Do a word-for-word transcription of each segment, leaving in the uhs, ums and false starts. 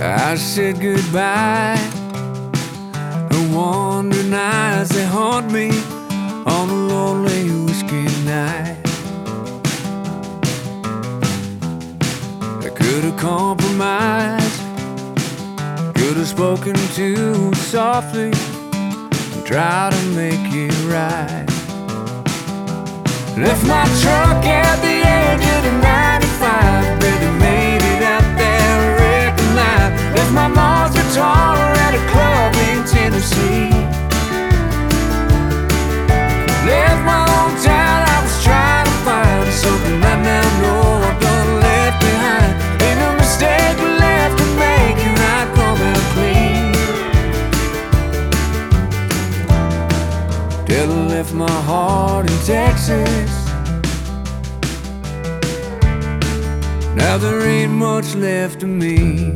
I said goodbye. No wandering eyes, they haunt me on a lonely whiskey night. I could have compromised, could have spoken to you softly and tried to make it right. Left my truck at the edge of the ninety-five, barely made it out there, wrecking life. Left my mom's guitar at a club in Tennessee. Left my hometown, I was trying to find something I now know I've done left behind. Ain't no mistake left to make, and I come out clean. Till I left my heart in Texas. Now there ain't much left of me.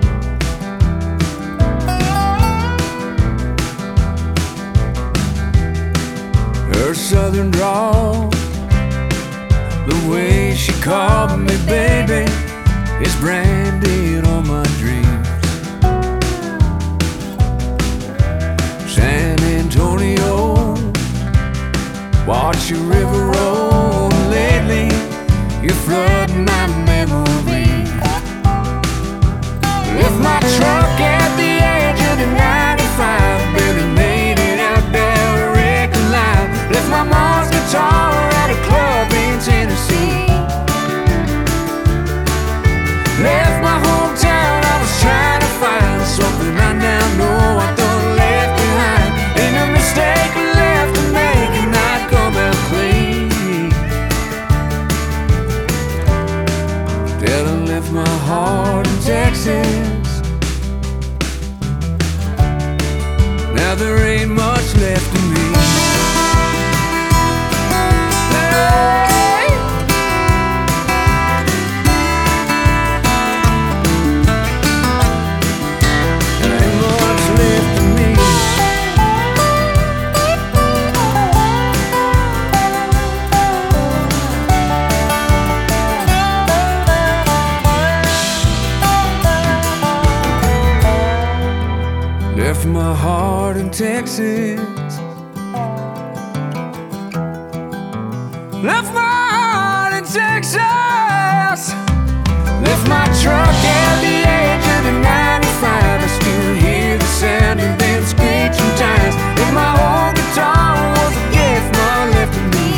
Her southern drawl, the way she called me baby, is branded on my dreams. San Antonio, watch your river roll. Lately you're flooding my memory. Left my truck at the edge of the ninety-five, barely made it out there, wrecking life. Left my mom's guitar at a club in Tennessee. Left my hometown, I was trying to find something I now know I done left behind. Ain't no mistake left to make, and I'd come out clean. Till I left my heart in Texas. Now there ain't much left of me. Left my heart in Texas. Left my heart in Texas. Left my truck at the edge of the ninety-five. I still hear the sound of them screeching tires. If my old guitar was a gift, mom left to me.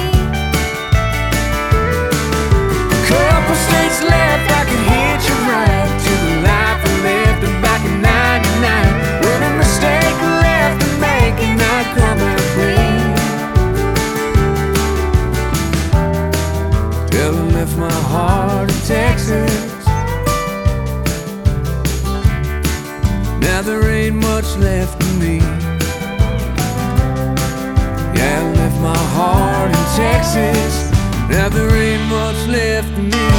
A couple states left, I could hitch a ride to the life I lived back in ninety-nine. With a mistake left to make, and I'd come out clean. Till I left my heart in Texas. Now there ain't much left of me. Yeah, I left my heart in Texas. Now there ain't much left of me.